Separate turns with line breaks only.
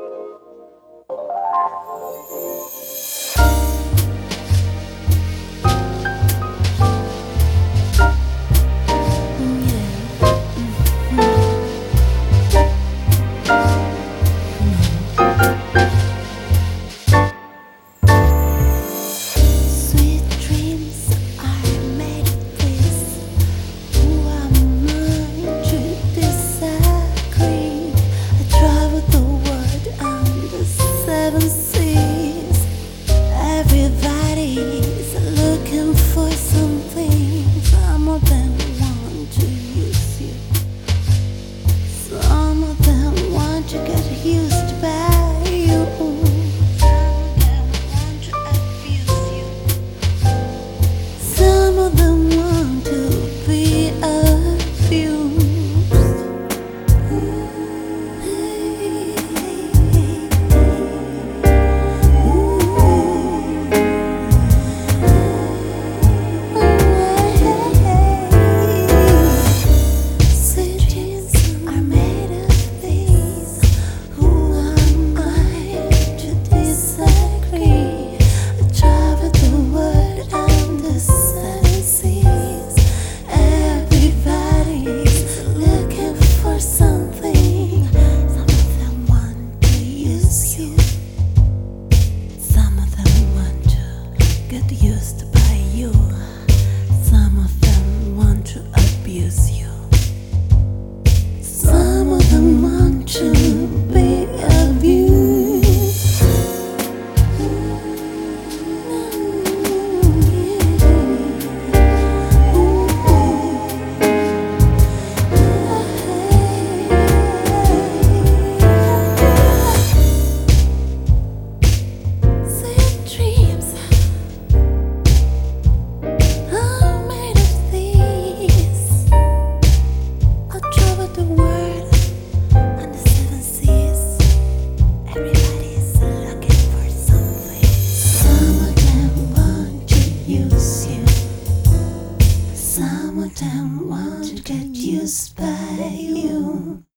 Everybody's looking for something. Some of them want to use you. Some of them want to get used by you. Some of them want to be abused. Get used by you. Some of them want to abuse you. Some of them want to be abused. Some of them want to get used by you.